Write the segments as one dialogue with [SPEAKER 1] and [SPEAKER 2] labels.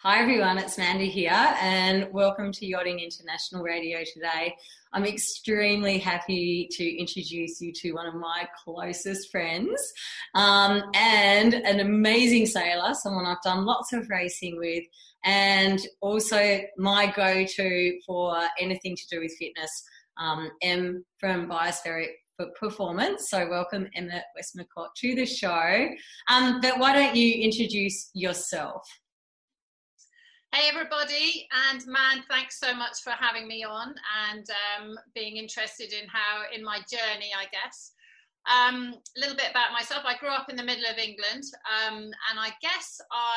[SPEAKER 1] Hi everyone, it's Mandy here and welcome to Yachting International Radio today. I'm extremely happy to introduce you to one of my closest friends and an amazing sailor, someone I've done lots of racing with, and also my go-to for anything to do with fitness, Em from Biospheric Performance. So welcome Emma Westmacott to the show. But why don't you introduce yourself?
[SPEAKER 2] Hey everybody, and Man, thanks so much for having me on and being interested in my journey, I guess. A little bit about myself. I grew up in the middle of England, and I guess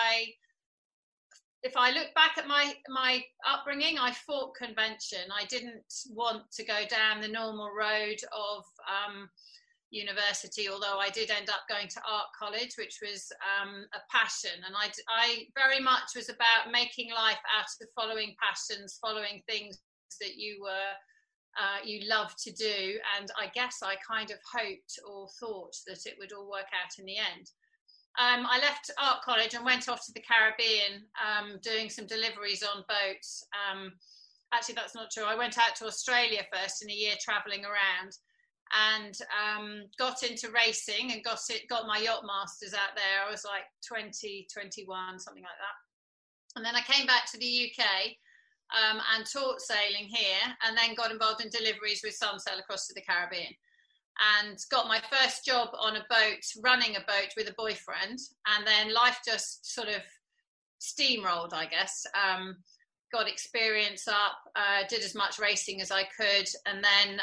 [SPEAKER 2] if I look back at my upbringing, I fought convention. I didn't want to go down the normal road of university, although I did end up going to art college, which was a passion, and I very much was about making life out of following passions, following things that you love to do, and I guess I kind of hoped or thought that it would all work out in the end. I left art college and went off to the Caribbean, doing some deliveries on boats. Actually, that's not true. I went out to Australia first in a year traveling around, and got into racing and got my yacht masters out there. I was like 20, 21, something like that. And then I came back to the UK and taught sailing here, and then got involved in deliveries with Sunsail across to the Caribbean, and got my first job on a boat, running a boat with a boyfriend. And then life just sort of steamrolled, I guess. Got experience up, did as much racing as I could, and then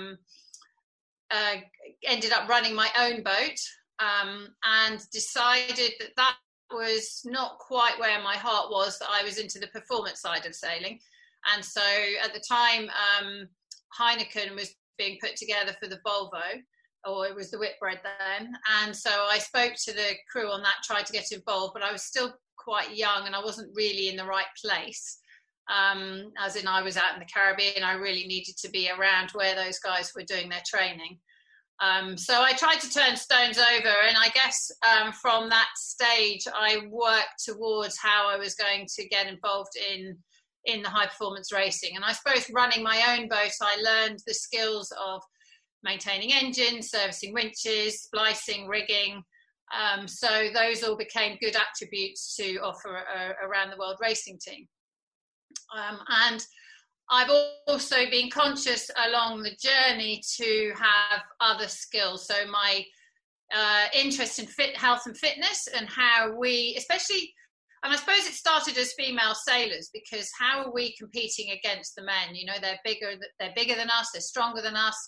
[SPEAKER 2] ended up running my own boat, and decided that was not quite where my heart was, that I was into the performance side of sailing. And so at the time, Heineken was being put together for the Volvo, or it was the Whitbread then. And so I spoke to the crew on that, tried to get involved, but I was still quite young and I wasn't really in the right place. As in, I was out in the Caribbean, I really needed to be around where those guys were doing their training. So I tried to turn stones over, and I guess from that stage I worked towards how I was going to get involved in the high performance racing. And I suppose running my own boat, I learned the skills of maintaining engines, servicing winches, splicing, rigging. So those all became good attributes to offer a around the world racing team. And I've also been conscious along the journey to have other skills. So my interest in health and fitness, and how we, especially, and I suppose it started as female sailors, because how are we competing against the men? You know, they're bigger than us, they're stronger than us,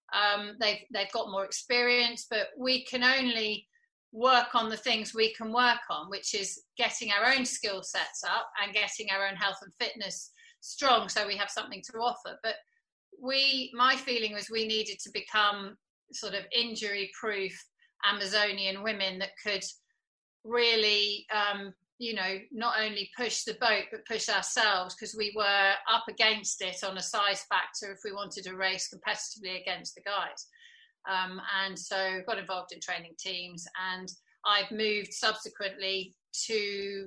[SPEAKER 2] they've got more experience, but we can only work on the things we can work on, which is getting our own skill sets up and getting our own health and fitness strong, so we have something to offer. But my feeling was we needed to become sort of injury proof Amazonian women that could really not only push the boat but push ourselves, because we were up against it on a size factor if we wanted to race competitively against the guys. And so got involved in training teams, and I've moved subsequently to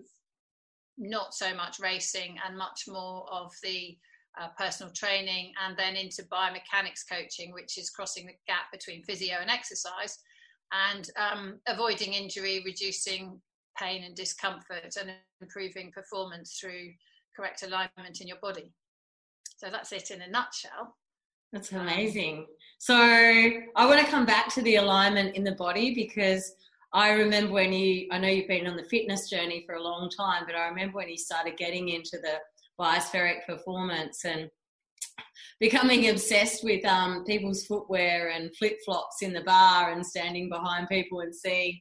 [SPEAKER 2] not so much racing and much more of the personal training, and then into biomechanics coaching, which is crossing the gap between physio and exercise, and avoiding injury, reducing pain and discomfort, and improving performance through correct alignment in your body. So that's it in a nutshell.
[SPEAKER 1] That's amazing. So I want to come back to the alignment in the body, because I remember I know you've been on the fitness journey for a long time, but I remember when you started getting into the biospheric performance and becoming obsessed with people's footwear and flip-flops in the bar and standing behind people and seeing,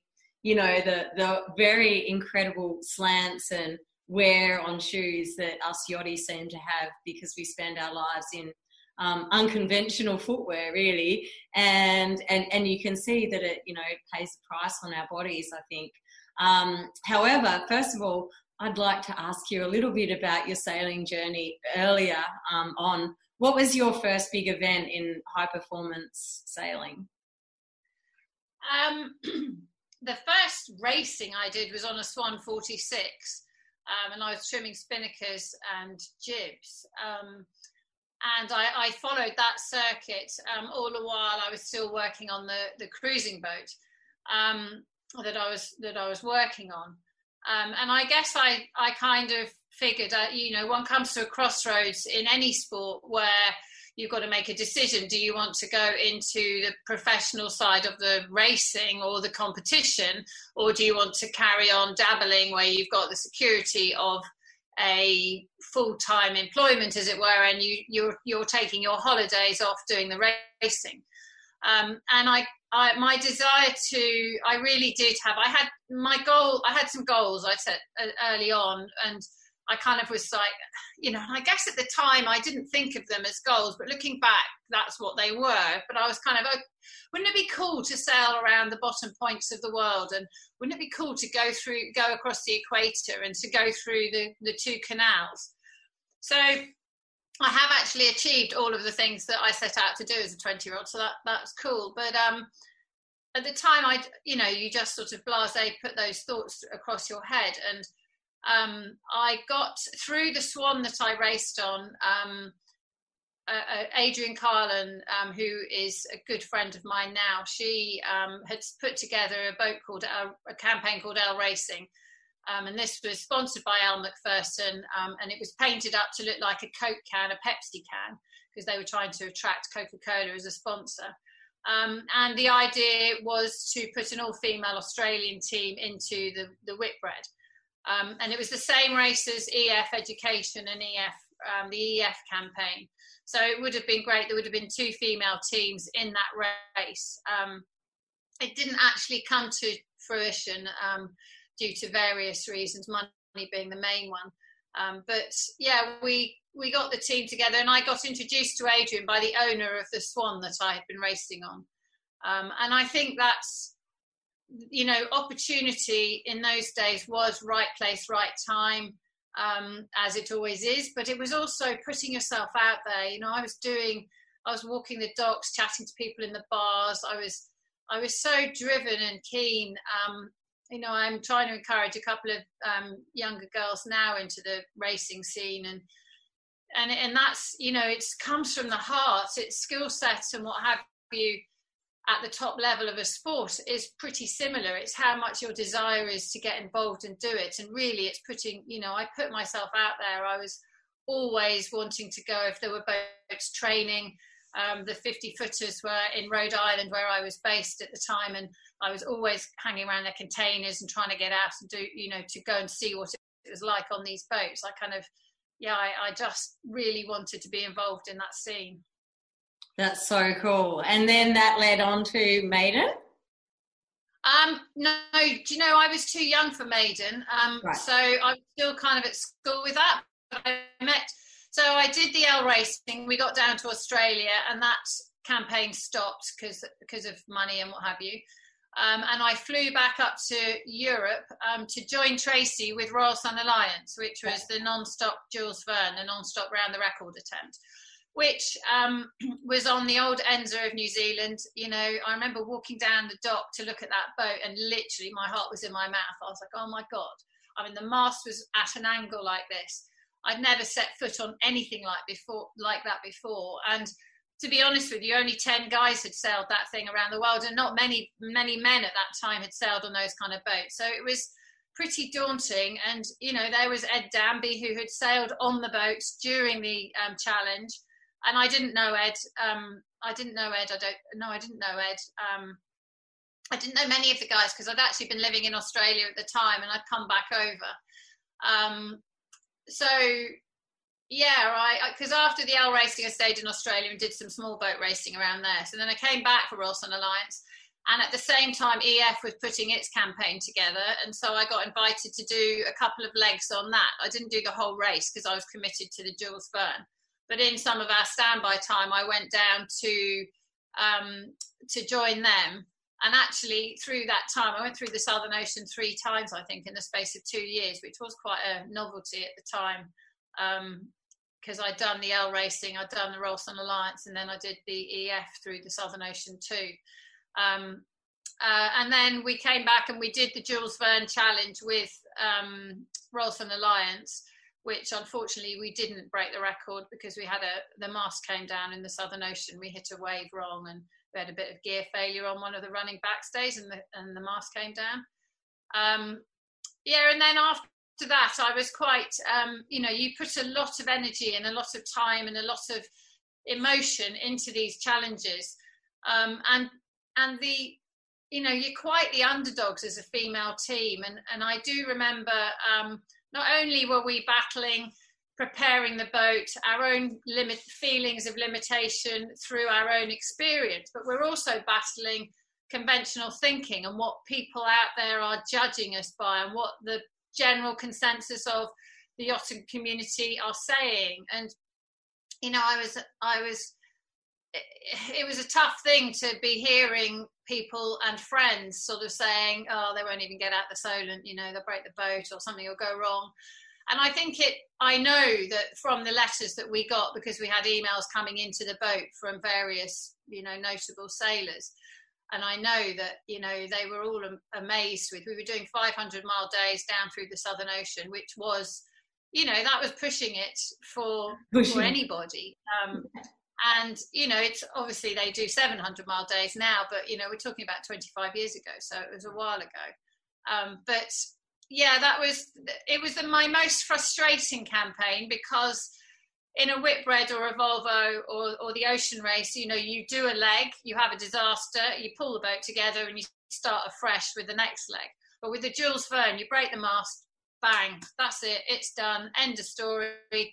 [SPEAKER 1] the very incredible slants and wear on shoes that us yachties seem to have, because we spend our lives in unconventional footwear, really, and you can see that it pays a price on our bodies, I think. However, first of all, I'd like to ask you a little bit about your sailing journey earlier on. What was your first big event in high performance sailing?
[SPEAKER 2] The first racing I did was on a Swan 46, and I was trimming spinnakers and jibs. And I followed that circuit all the while I was still working on the cruising boat that I was working on. And I guess I kind of figured, one comes to a crossroads in any sport where you've got to make a decision. Do you want to go into the professional side of the racing or the competition, or do you want to carry on dabbling where you've got the security of a full-time employment, as it were, and you're taking your holidays off doing the racing? And my desire to, I really did have, I had some goals I'd set early on, and I kind of was like, I guess at the time I didn't think of them as goals, but looking back, that's what they were. But I was kind of, wouldn't it be cool to sail around the bottom points of the world? And wouldn't it be cool to go across the equator and to go through the two canals? So I have actually achieved all of the things that I set out to do as a 20-year-old. So that's cool. But at the time, you just sort of blasé put those thoughts across your head. And I got through the Swan that I raced on. Adrian Carlin, who is a good friend of mine now, she had put together a campaign called Elle Racing, and this was sponsored by Elle Macpherson, and it was painted up to look like a Coke can, a Pepsi can, because they were trying to attract Coca-Cola as a sponsor. And the idea was to put an all-female Australian team into the Whitbread. And it was the same race as EF Education and the EF campaign. So it would have been great. There would have been 2 female teams in that race. It didn't actually come to fruition due to various reasons, money being the main one. But yeah, we got the team together, and I got introduced to Adrian by the owner of the Swan that I had been racing on. And I think that's, opportunity in those days was right place, right time, as it always is. But it was also putting yourself out there. I was walking the docks, chatting to people in the bars. I was so driven and keen. I'm trying to encourage a couple of younger girls now into the racing scene, and that's, it comes from the heart. It's skill sets and what have you at the top level of a sport is pretty similar. It's how much your desire is to get involved and do it. And really it's putting, I put myself out there. I was always wanting to go if there were boats training. The 50-footers were in Rhode Island, where I was based at the time, and I was always hanging around their containers and trying to get out and do, to go and see what it was like on these boats. I just really wanted to be involved in that scene.
[SPEAKER 1] That's so cool. And then that led on to Maiden?
[SPEAKER 2] No, do you know, I was too young for Maiden. Right. So I was still kind of at school with that. So I did the Elle Racing. We got down to Australia, and that campaign stopped because of money and what have you. And I flew back up to Europe to join Tracy with Royal Sun Alliance, which was the non-stop Jules Verne, the non-stop round the record attempt, which was on the old Enza of New Zealand. I remember walking down the dock to look at that boat, and literally my heart was in my mouth. I was like, oh my God. The mast was at an angle like this. I'd never set foot on anything like that before. And to be honest with you, only 10 guys had sailed that thing around the world, and not many men at that time had sailed on those kind of boats. So it was pretty daunting. And, there was Ed Danby, who had sailed on the boats during the challenge. And I didn't know Ed. I didn't know Ed. I didn't know Ed. I didn't know many of the guys because I'd actually been living in Australia at the time, and I'd come back over. Because after the Elle Racing, I stayed in Australia and did some small boat racing around there. So then I came back for Royal Sun Alliance, and at the same time, EF was putting its campaign together, and so I got invited to do a couple of legs on that. I didn't do the whole race because I was committed to the Jules Verne. But in some of our standby time, I went down to join them. And actually, through that time, I went through the Southern Ocean 3 times, I think, in the space of 2 years, which was quite a novelty at the time. Because I'd done the Elle Racing, I'd done the Royal Sun Alliance, and then I did the EF through the Southern Ocean too. And then we came back and we did the Jules Verne Challenge with Royal Sun Alliance, which unfortunately we didn't break the record because we had the mast came down in the Southern Ocean. We hit a wave wrong and we had a bit of gear failure on one of the running backstays, and the mast came down. And then after that, I was quite, you put a lot of energy and a lot of time and a lot of emotion into these challenges, and you're quite the underdogs as a female team, and I do remember not only were we battling, preparing the boat, our own feelings of limitation through our own experience, but we're also battling conventional thinking and what people out there are judging us by and what the general consensus of the yachting community are saying. And it was a tough thing to be hearing people and friends sort of saying, oh, they won't even get out the Solent, they'll break the boat or something will go wrong. And I know that from the letters that we got, because we had emails coming into the boat from various, notable sailors. And I know that, they were all amazed we were doing 500-mile days down through the Southern Ocean, which was, that was pushing it for anybody. And, it's obviously they do 700-mile days now, but, we're talking about 25 years ago. So it was a while ago. But yeah, it was my most frustrating campaign, because in a Whitbread or a Volvo or the ocean race, you do a leg, you have a disaster, you pull the boat together and you start afresh with the next leg. But with the Jules Verne, you break the mast, bang, that's it, it's done, end of story,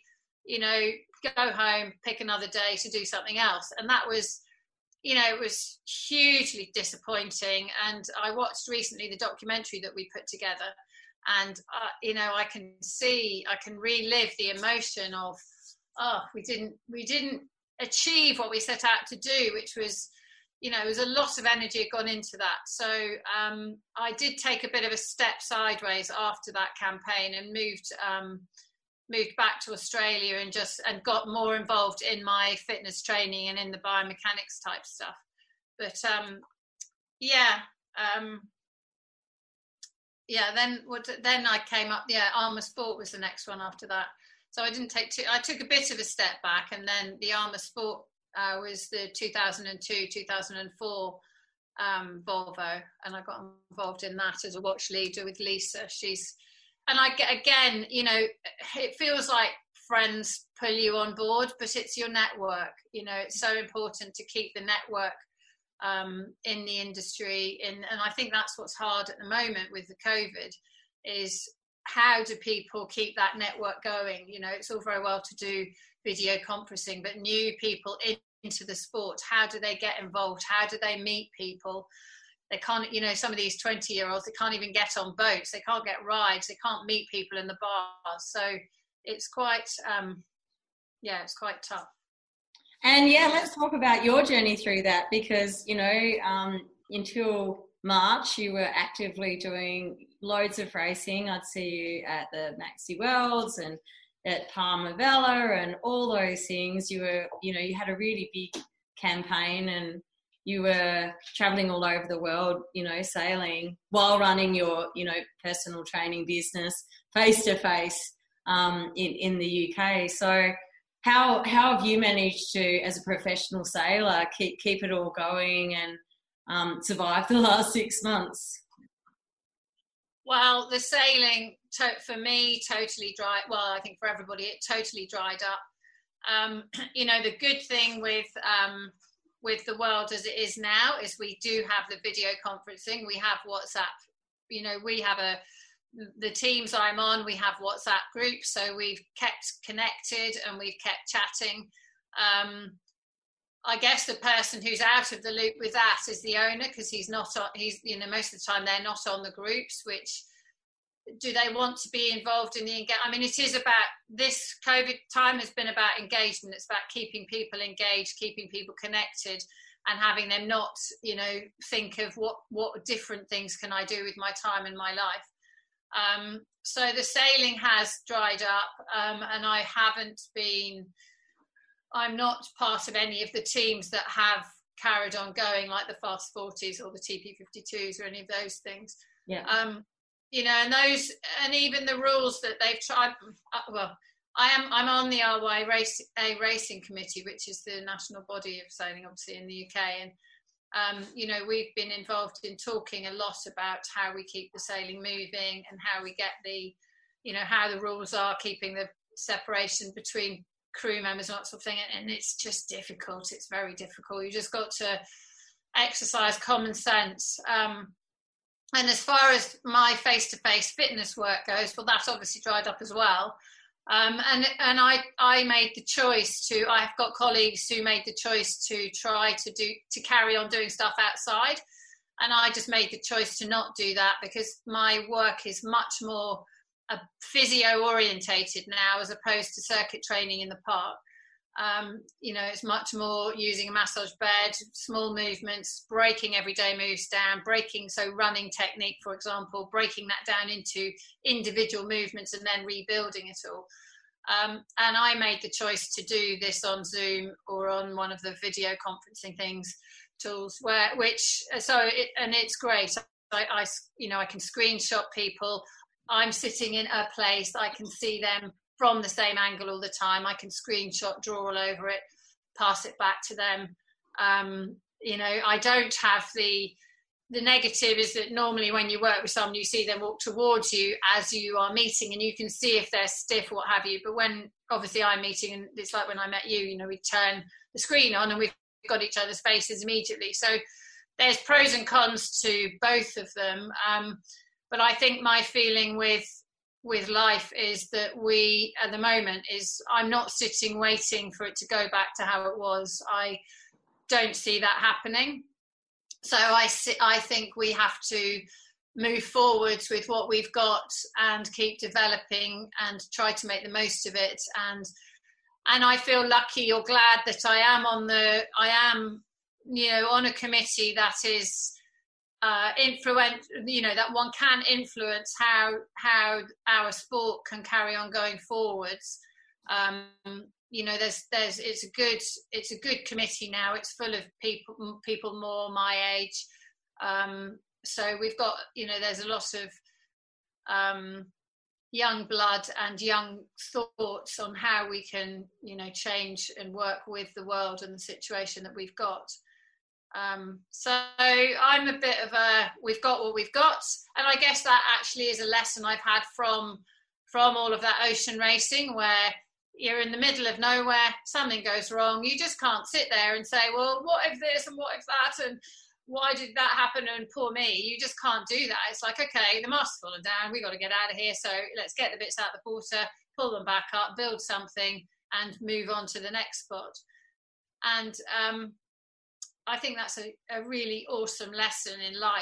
[SPEAKER 2] go home, pick another day to do something else. And that was, it was hugely disappointing. And I watched recently the documentary that we put together, and I can relive the emotion of, we didn't achieve what we set out to do, which was, it was a lot of energy had gone into that. So I did take a bit of a step sideways after that campaign and moved back to Australia and got more involved in my fitness training and in the biomechanics type stuff. But then I came up, Armour Sport was the next one after that. So I didn't take I took a bit of a step back, and then the Armour Sport was the 2002-2004 Volvo, and I got involved in that as a watch leader with Lisa. And I get, again, it feels like friends pull you on board, but it's your network. It's so important to keep the network in the industry. And I think that's what's hard at the moment with the COVID, is how do people keep that network going? It's all very well to do video conferencing, but new people into the sport, how do they get involved? How do they meet people? They can't, some of these 20-year-olds, they can't even get on boats. They can't get rides. They can't meet people in the bars. So it's quite, it's quite tough.
[SPEAKER 1] And let's talk about your journey through that, because, until March, you were actively doing loads of racing. I'd see you at the Maxi Worlds and at Palma Vela and all those things. You were, you had a really big campaign, and you were traveling all over the world, sailing while running your, personal training business face to face in the UK. So how have you managed to, as a professional sailor, keep it all going and survive the last 6 months?
[SPEAKER 2] Well, the sailing for me totally dried. Well, I think for everybody, it totally dried up. The good thing with the world as it is now is we do have the video conferencing. We have WhatsApp. We have the teams I'm on, we have WhatsApp groups, so we've kept connected and we've kept chatting. I guess the person who's out of the loop with that is the owner, because he's most of the time they're not on the groups. Which, do they want to be involved in the engagement? I mean, it is about, this COVID time has been about engagement. It's about keeping people engaged, keeping people connected, and having them not, think of what different things can I do with my time and my life. So the sailing has dried up, and I'm not part of any of the teams that have carried on going, like the Fast 40s or the TP52s or any of those things.
[SPEAKER 1] Yeah.
[SPEAKER 2] You know, and those, and even the rules that they've tried. Well, I'm on the RY Racing Committee, which is the national body of sailing, obviously in the UK, and you know, we've been involved in talking a lot about how we keep the sailing moving and how we get the, you know, how the rules are keeping the separation between crew members and that sort of thing, and it's just difficult. It's very difficult. You just got to exercise common sense. And as far as my face-to-face fitness work goes, well, that's obviously dried up as well. And I made the choice to. I've got colleagues who made the choice to try to carry on doing stuff outside, and I just made the choice to not do that because my work is much more physio orientated now as opposed to circuit training in the park. You know, it's much more using a massage bed, small movements, breaking everyday moves down, so running technique, for example, breaking that down into individual movements and then rebuilding it all. And I made the choice to do this on Zoom or on one of the video conferencing tools, and it's great. I you know, I can screenshot people. I'm sitting in a place, I can see them from the same angle all the time. I can screenshot, draw all over it, pass it back to them. You know, I don't have the negative is that normally when you work with someone, you see them walk towards you as you are meeting and you can see if they're stiff or what have you. But when obviously I'm meeting, and it's like when I met you, you know, we turn the screen on and we've got each other's faces immediately. So there's pros and cons to both of them. But I think my feeling with life is that we, at the moment, I'm not sitting waiting for it to go back to how it was. I don't see that happening. So I think we have to move forwards with what we've got and keep developing and try to make the most of it. And I feel lucky or glad that I am, you know, on a committee that is you know, that one can influence how our sport can carry on going forwards. You know, it's a good committee now. It's full of people more my age. So we've got, you know, there's a lot of young blood and young thoughts on how we can, you know, change and work with the world and the situation that we've got. So I'm a bit of we've got what we've got, and I guess that actually is a lesson I've had from all of that ocean racing, where you're in the middle of nowhere, something goes wrong, you just can't sit there and say, well, what if this and what if that and why did that happen and poor me. You just can't do that. It's like, okay, the mast's fallen down, we got to get out of here, so let's get the bits out of the water, pull them back up, build something and move on to the next spot. And I think that's a really awesome lesson in life,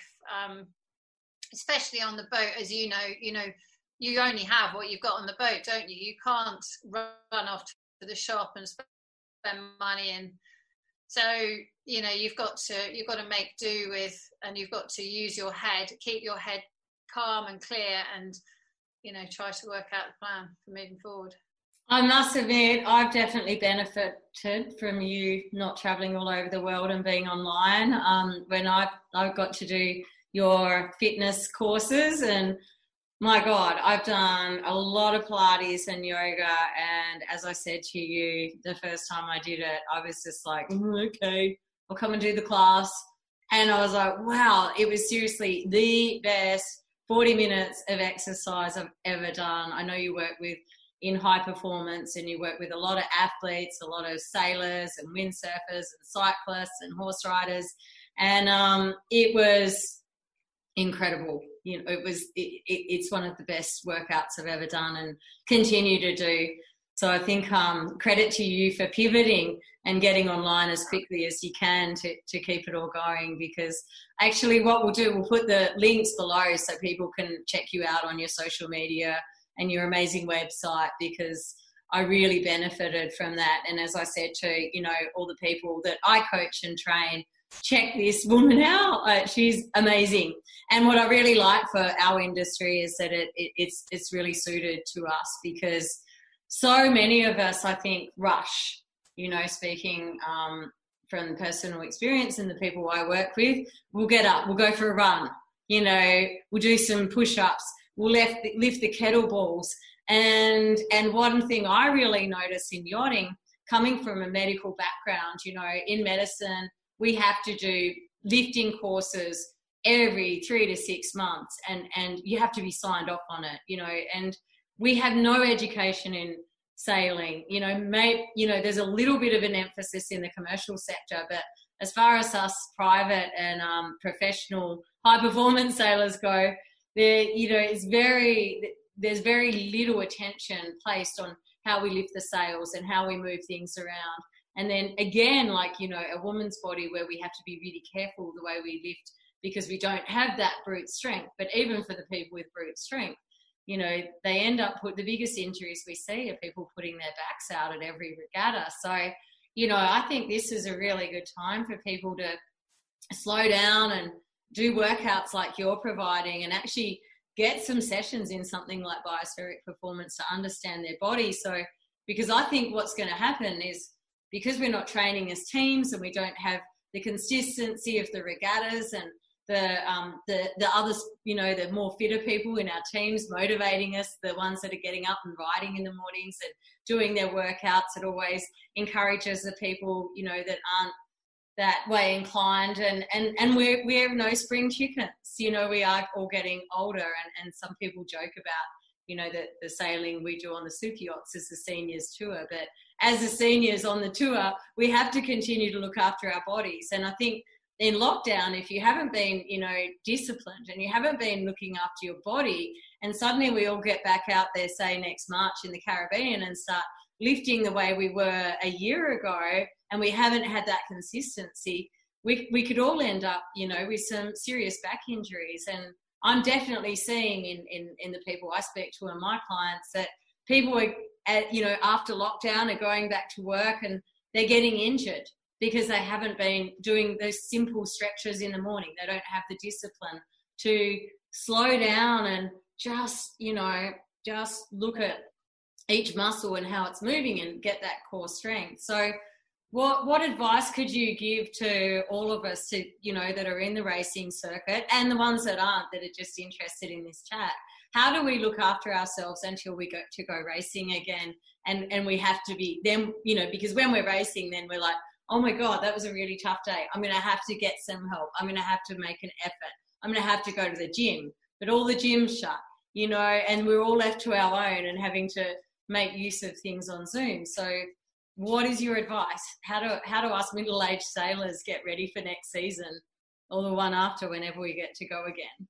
[SPEAKER 2] especially on the boat. As you know, you only have what you've got on the boat, don't you? You can't run off to the shop and spend money. And so, you know, you've got to make do with, and you've got to use your head, keep your head calm and clear, and, you know, try to work out the plan for moving forward.
[SPEAKER 1] I must admit, I've definitely benefited from you not travelling all over the world and being online. When I've got to do your fitness courses, and my God, I've done a lot of Pilates and yoga. And as I said to you, the first time I did it, I was just like, okay, I'll come and do the class. And I was like, wow, it was seriously the best 40 minutes of exercise I've ever done. I know you work in high performance and you work with a lot of athletes, a lot of sailors and windsurfers and cyclists and horse riders. And it was incredible. You know, it's one of the best workouts I've ever done and continue to do. So I think credit to you for pivoting and getting online as quickly as you can to keep it all going, because actually what we'll do, we'll put the links below so people can check you out on your social media and your amazing website, because I really benefited from that. And as I said to, you know, all the people that I coach and train, check this woman out. She's amazing. And what I really like for our industry is that it's really suited to us, because so many of us, I think, rush, you know, speaking from personal experience and the people I work with, we'll get up, we'll go for a run, you know, we'll do some push-ups, we'll lift the kettlebells. And one thing I really notice in yachting, coming from a medical background, you know, in medicine, we have to do lifting courses every 3 to 6 months, and you have to be signed off on it, you know, and we have no education in sailing, you know, there's a little bit of an emphasis in the commercial sector, but as far as us private and professional high performance sailors go, there, you know, there's very little attention placed on how we lift the sails and how we move things around. And then again, like, you know, a woman's body where we have to be really careful the way we lift because we don't have that brute strength. But even for the people with brute strength, you know, they end up the biggest injuries we see are people putting their backs out at every regatta. So, you know, I think this is a really good time for people to slow down and do workouts like you're providing and actually get some sessions in something like biospheric performance to understand their body. So, because I think what's going to happen is because we're not training as teams and we don't have the consistency of the regattas and the others, you know, the more fitter people in our teams motivating us, the ones that are getting up and riding in the mornings and doing their workouts, it always encourages the people, you know, that aren't that way inclined, and we have no spring chickens. You know, we are all getting older, and some people joke about, you know, that the sailing we do on the super yachts is the seniors tour, but as the seniors on the tour, we have to continue to look after our bodies. And I think in lockdown, if you haven't been, you know, disciplined and you haven't been looking after your body, and suddenly we all get back out there, say next March in the Caribbean, and start lifting the way we were a year ago, and we haven't had that consistency, we could all end up, you know, with some serious back injuries. And I'm definitely seeing in the people I speak to and my clients that people are, you know, after lockdown are going back to work and they're getting injured because they haven't been doing those simple stretches in the morning. They don't have the discipline to slow down and just, you know, just look at each muscle and how it's moving and get that core strength. So what advice could you give to all of us to, you know, that are in the racing circuit and the ones that aren't, that are just interested in this chat? How do we look after ourselves until we go racing again? And we have to be then, you know, because when we're racing, then we're like, oh my God, that was a really tough day. I'm going to have to get some help. I'm going to have to make an effort. I'm going to have to go to the gym, but all the gyms shut, you know, and we're all left to our own and having to make use of things on Zoom. So what is your advice? How do us middle-aged sailors get ready for next season or the one after, whenever we get to go again?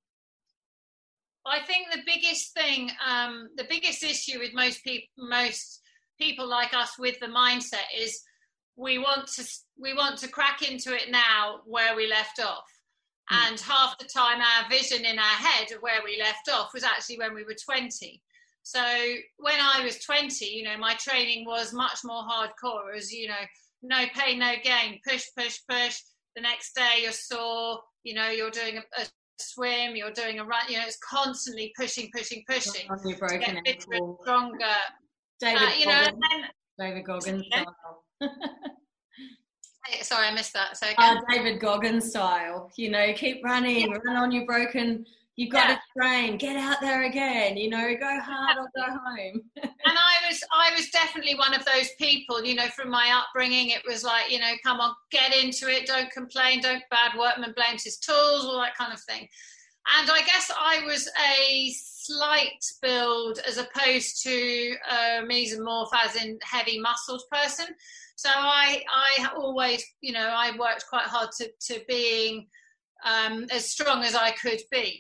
[SPEAKER 2] I think the biggest thing, the biggest issue with most people like us with the mindset is we want to crack into it now where we left off. And half the time our vision in our head of where we left off was actually when we were 20. So when I was 20, you know, my training was much more hardcore. It was, you know, no pain, no gain, push, push, push. The next day you're sore, you know, you're doing a swim, you're doing a run, you know, it's constantly pushing.
[SPEAKER 1] On your broken ankle.
[SPEAKER 2] Stronger.
[SPEAKER 1] David
[SPEAKER 2] you know,
[SPEAKER 1] David Goggins style.
[SPEAKER 2] Sorry, I missed that. So
[SPEAKER 1] David Goggins style. You know, keep running, run on your broken. You've got to train, get out there again, you know, go hard or go home.
[SPEAKER 2] And I was definitely one of those people, you know, from my upbringing, it was like, you know, come on, get into it, don't complain, don't bad workman blames his tools, all that kind of thing. And I guess I was a slight build as opposed to mesomorph as in heavy muscled person. So I always, you know, I worked quite hard to being as strong as I could be.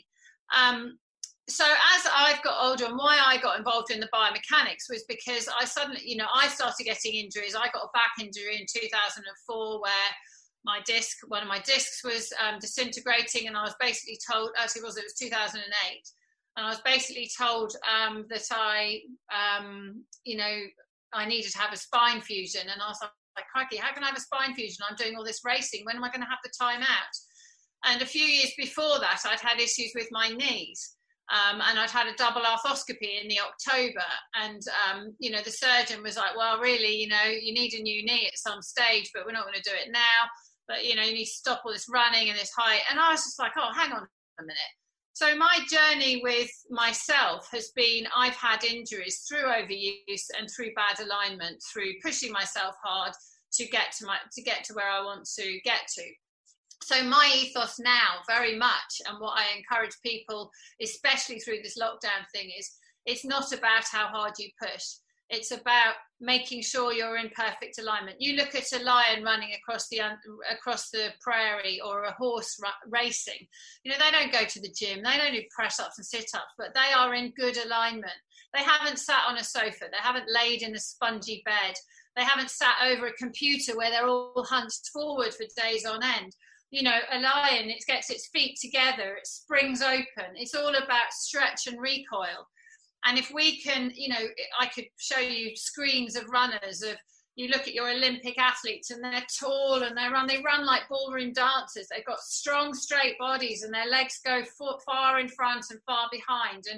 [SPEAKER 2] So as I've got older, and why I got involved in the biomechanics was because I suddenly, you know, I started getting injuries. I got a back injury in 2004 where one of my discs was disintegrating, and I was basically told, actually it was 2008, and I was basically told that I, you know, I needed to have a spine fusion. And I was like, crikey, how can I have a spine fusion? I'm doing all this racing. When am I going to have the time out? And a few years before that, I'd had issues with my knees. And I'd had a double arthroscopy in the October, and the surgeon was like, well, really, you need a new knee at some stage, but we're not going to do it now. But you need to stop all this running and this height. And I was just like, oh, hang on a minute. So my journey with myself has been, I've had injuries through overuse and through bad alignment, through pushing myself hard to get to where I want to get to. So my ethos now, very much, and what I encourage people, especially through this lockdown thing, is it's not about how hard you push. It's about making sure you're in perfect alignment. You look at a lion running across the prairie, or a horse racing. They don't go to the gym. They don't do press-ups and sit-ups, but they are in good alignment. They haven't sat on a sofa. They haven't laid in a spongy bed. They haven't sat over a computer where they're all hunched forward for days on end. A lion, it gets its feet together, it springs open. It's all about stretch and recoil. And if we can, I could show you screens of runners, you look at your Olympic athletes, and they're tall and they run like ballroom dancers. They've got strong, straight bodies, and their legs go far in front and far behind. And,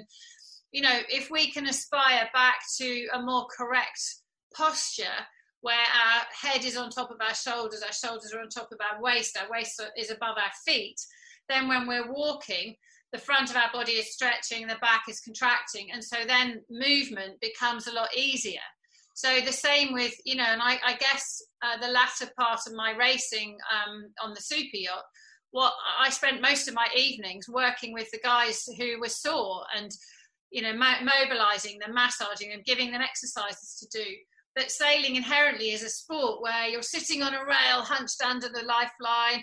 [SPEAKER 2] if we can aspire back to a more correct posture, where our head is on top of our shoulders are on top of our waist is above our feet, then when we're walking, the front of our body is stretching, the back is contracting, and so then movement becomes a lot easier. So the same with, and I guess the latter part of my racing on the super yacht, what I spent most of my evenings working with the guys who were sore and, mobilizing them, massaging them, giving them exercises to do. But sailing inherently is a sport where you're sitting on a rail, hunched under the lifeline.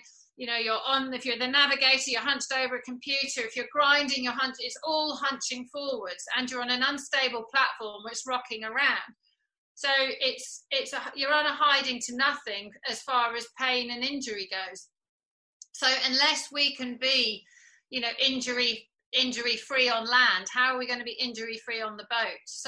[SPEAKER 2] If you're the navigator, you're hunched over a computer. If you're grinding, it's all hunching forwards, and you're on an unstable platform which is rocking around. So you're on a hiding to nothing as far as pain and injury goes. So unless we can be, injury free on land, how are we going to be injury free on the boat? So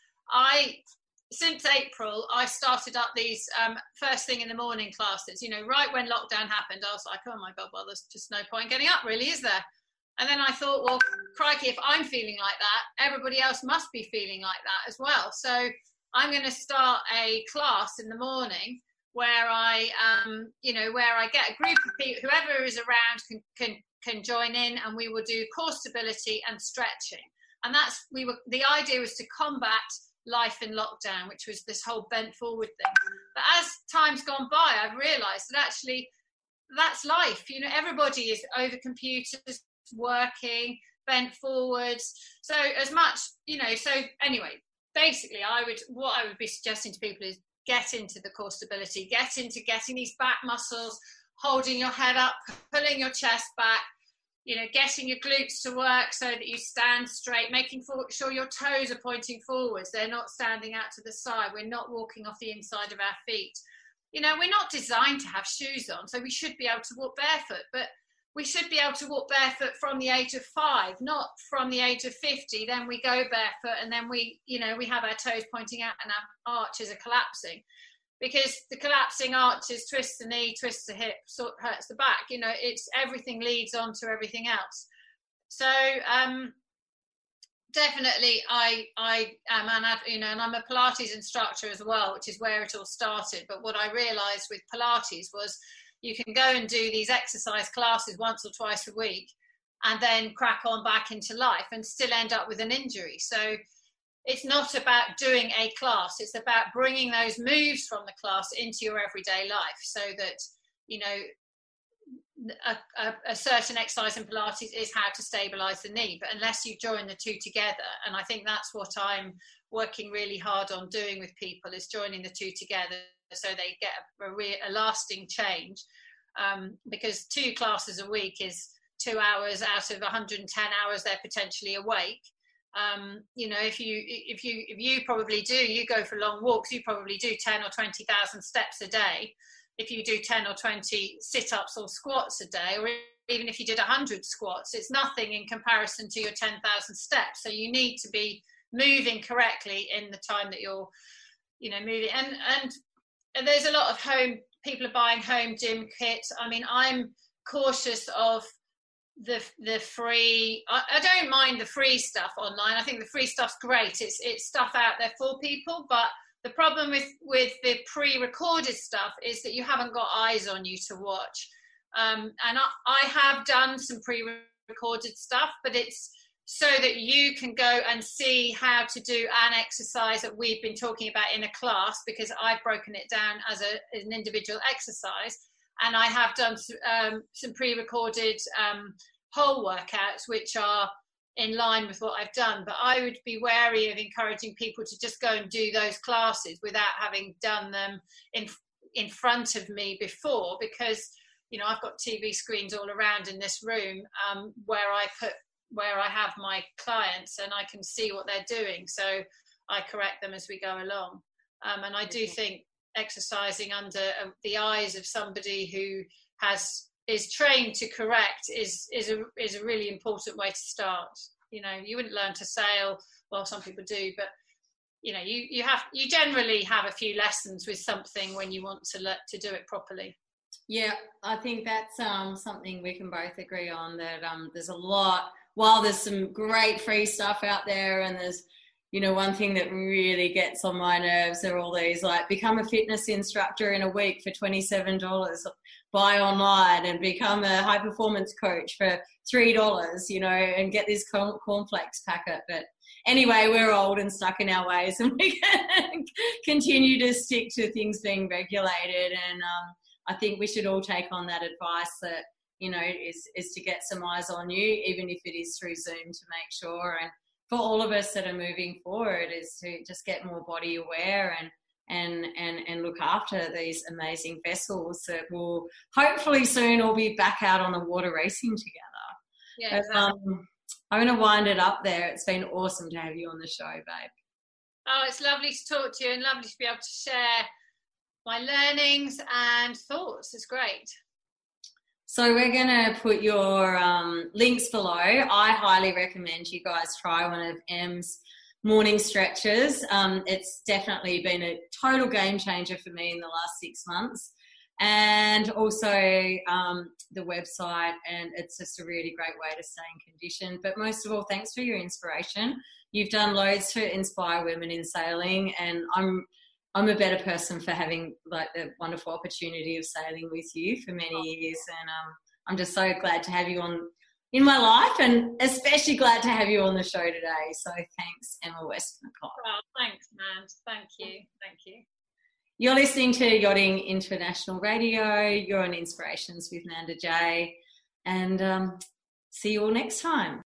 [SPEAKER 2] since April, I started up these first thing in the morning classes. Right when lockdown happened, I was like, oh my God, well, there's just no point getting up, really, is there? And then I thought, well, crikey, if I'm feeling like that, everybody else must be feeling like that as well. So I'm going to start a class in the morning where I get a group of people, whoever is around can join in, and we will do core stability and stretching. And the idea was to combat life in lockdown, which was this whole bent forward thing. But as time's gone by, I've realized that actually that's life. Everybody is over computers, working, bent forwards. So as much, so anyway, basically what I would be suggesting to people is get into the core stability, get into getting these back muscles, holding your head up, pulling your chest back, getting your glutes to work so that you stand straight, making sure your toes are pointing forwards. They're not standing out to the side. We're not walking off the inside of our feet. We're not designed to have shoes on, so we should be able to walk barefoot, but we should be able to walk barefoot from the age of 5, not from the age of 50. Then we go barefoot, and then we have our toes pointing out and our arches are collapsing. Because the collapsing arches twist the knee, twist the hip, hurts the back. It's everything leads on to everything else. So definitely, I am and I'm a Pilates instructor as well, which is where it all started. But what I realised with Pilates was you can go and do these exercise classes once or twice a week, and then crack on back into life and still end up with an injury. So it's not about doing a class, it's about bringing those moves from the class into your everyday life, so that a certain exercise in Pilates is how to stabilize the knee, but unless you join the two together, and I think that's what I'm working really hard on doing with people, is joining the two together so they get a lasting change, because 2 classes a week is 2 hours out of 110 hours they're potentially awake. If you probably you go for long walks, you probably do 10 or 20,000 steps a day. If you do 10 or 20 sit-ups or squats a day, or even if you did 100 squats, it's nothing in comparison to your 10,000 steps. So you need to be moving correctly in the time that you're moving. And there's a lot of people are buying home gym kits. I mean, I'm cautious of the free. I don't mind the free stuff online. I think the free stuff's great. It's stuff out there for people, but the problem with the pre-recorded stuff is that you haven't got eyes on you to watch. And I have done some pre-recorded stuff, but it's so that you can go and see how to do an exercise that we've been talking about in a class, because I've broken it down as an individual exercise. And I have done some pre-recorded whole workouts, which are in line with what I've done. But I would be wary of encouraging people to just go and do those classes without having done them in front of me before, because, you know, I've got TV screens all around in this room where I have my clients, and I can see what they're doing. So I correct them as we go along. And I do think exercising under the eyes of somebody who is trained to correct is a really important way to start. You know, you wouldn't learn to sail, well, some people do, but you know, you generally have a few lessons with something when you want to do it properly.
[SPEAKER 1] Yeah, I think that's something we can both agree on, that there's a lot. While there's some great free stuff out there, and there's, you know, one thing that really gets on my nerves are all these, like, become a fitness instructor in a week for $27, buy online, and become a high performance coach for $3, you know, and get this cornflakes packet. But anyway, we're old and stuck in our ways, and we can continue to stick to things being regulated. And I think we should all take on that advice that, you know, is to get some eyes on you, even if it is through Zoom, to make sure. And for all of us that are moving forward, is to just get more body aware and look after these amazing vessels that will hopefully soon all be back out on the water racing together.
[SPEAKER 2] Yeah, exactly.
[SPEAKER 1] I'm going to wind it up there. It's been awesome to have you on the show, babe.
[SPEAKER 2] Oh, it's lovely to talk to you, and lovely to be able to share my learnings and thoughts. It's great.
[SPEAKER 1] So we're going to put your links below. I highly recommend you guys try one of Em's morning stretches. It's definitely been a total game changer for me in the last 6 months. And also the website, and it's just a really great way to stay in condition. But most of all, thanks for your inspiration. You've done loads to inspire women in sailing, and I'm a better person for having, like, the wonderful opportunity of sailing with you for many years. And I'm just so glad to have you on in my life, and especially glad to have you on the show today. So thanks, Emma Westmacott.
[SPEAKER 2] Well, thanks, man. Thank you. Thank you.
[SPEAKER 1] You're listening to Yachting International Radio. You're on Inspirations with Nanda J. And see you all next time.